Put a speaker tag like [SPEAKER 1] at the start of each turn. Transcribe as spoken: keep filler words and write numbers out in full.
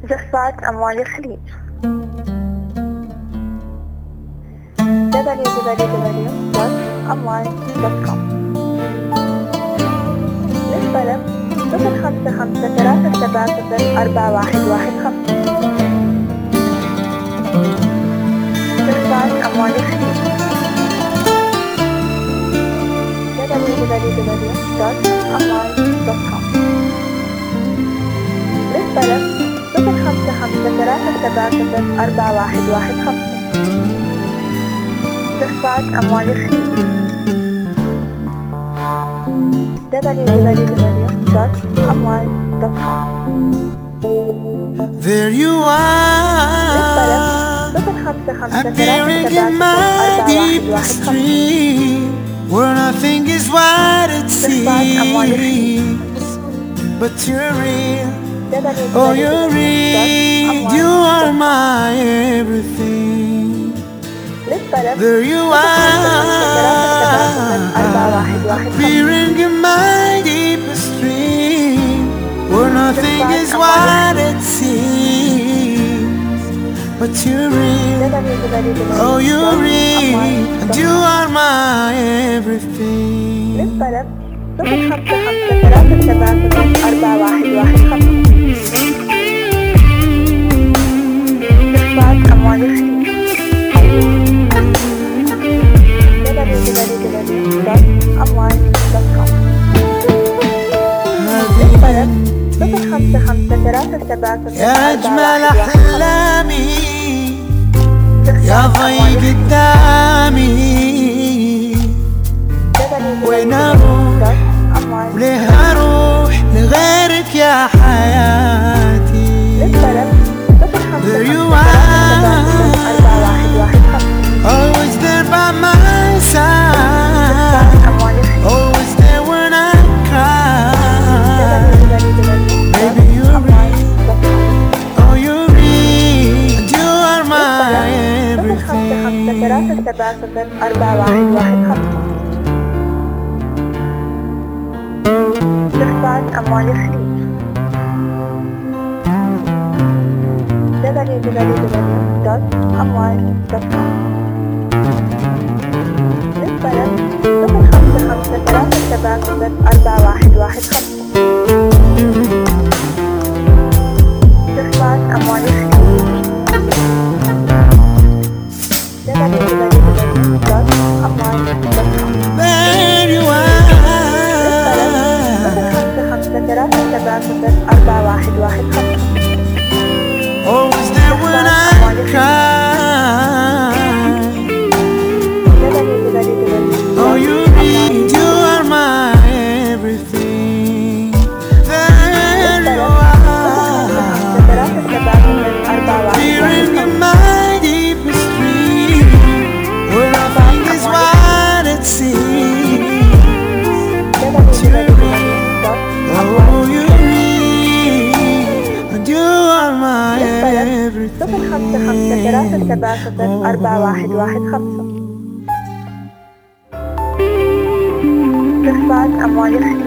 [SPEAKER 1] جفات أموال الخليج دبليو دبليو دبليو دوت أموال دوت كوم. للطلب صفر خمسة خمسة ثلاثة سبعة صفر أربعة واحد واحد خمسة. جفات أموال الخليج دبليو دبليو دبليو دوت أموال دوت كوم. للطلب صفر خمسة خمسة ثلاثة سبعة صفر أربعة واحد واحد خمسة. جفات أموال الخليج دبليو دبليو دبليو دوت أموال دوت كوم.
[SPEAKER 2] There you are, appearing in my deepest dream, where nothing is what it seems, but you're real. Oh, you're real, you are my everything. There you are, appearing in my deepest dream, where nothing is what it seems, but you're real. Oh, you're real, and you are my everything.
[SPEAKER 1] صفر خمسة خمسة ثلاثة سبعة صفر أربعة واحد واحد خمسة. جفات أموال الخليج دبليو دبليو دبليو دوت أموال دوت كوم. للطلب صفر خمسة خمسة ثلاثة سبعة صفر
[SPEAKER 2] يا أجمل أحلامي، يا ضي قدامي، وين أروح وليه أروح لغيرك يا حياتي. There you are, always there by my side, always there when I cry. Baby, you're real, oh you're real, and you are my everything.
[SPEAKER 1] جفات أموال الخليج دبليو دبليو دبليو دوت أموال دوت كوم. للطلب صفر خمسة خمسة ثلاثة سبعة صفر أربعة واحد واحد خمسة. جفات أموال الخليج دبليو دبليو دبليو دوت أموال دوت كوم.
[SPEAKER 2] There you are,
[SPEAKER 1] ثلاثة سبعة صفر أربعة واحد واحد خمسة.
[SPEAKER 2] always there when I cry. Oh, you real, you are my everything. There you are, appearing in my deepest dream, where nothing is what it seems, but you're real. Oh, you're real, and you are my everything.
[SPEAKER 1] صفر خمسة خمسة ثلاثة سبعة صفر أربعة واحد واحد خمسة. جفات أموال الخليج